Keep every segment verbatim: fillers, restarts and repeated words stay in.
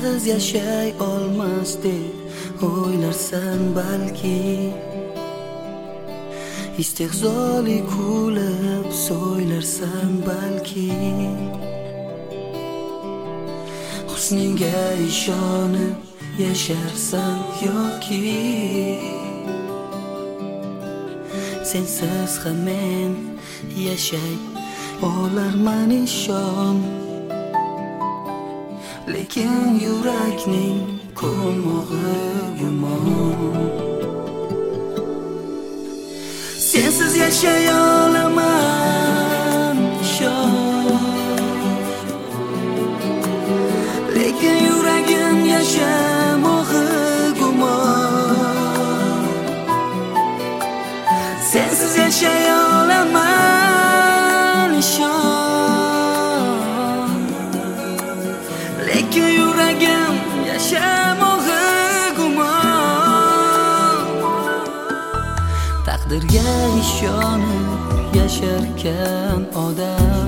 sensiz yashay olmas deb o'ylarsan balki. İstehzoli kulib so'ylarsan balki. Husningga ishonib yasharsan yoki sensiz ham men yashay olarman ishon. Lekin yurakning ko'ngli gumon. Sensiz yashay olaman ishon. Lekin yuragim yashamog'i gumon. Sensiz yashay olaman ishon. Lekin yuragim yashamog'i gumon. Taqdirga ishonib yasharkan odam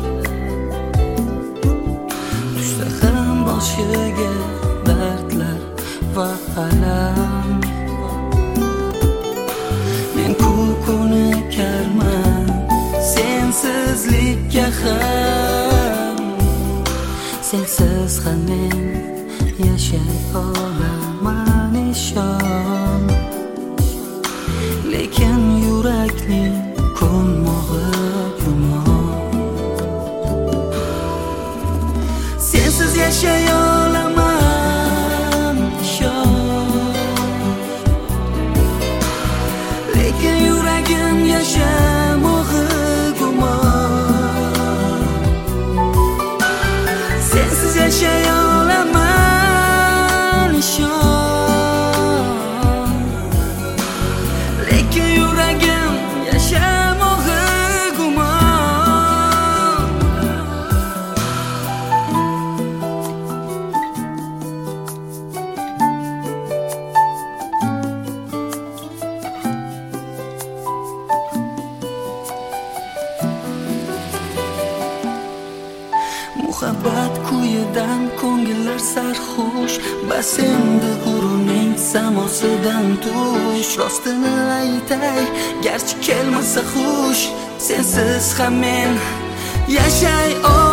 tushsa ham boshiga dardlar va alam. Men ko'nikarman sensizlikka ham. Sensiz ham men yashay olaman ishon. Lekin yurakning ko'ngli gumon. Sensiz yashay olaman ishon. Lekin yuragim yashamog'i gumon. Sensiz yashay olaman ishon. Lekin yuragim yashamog'i gumon. Muhabbat kuyidan ko'ngillar sarxush. Bas endi g'ururning samosidan tush. Rostini aytay, garchi kelmasa xush. Sensiz ham men yashay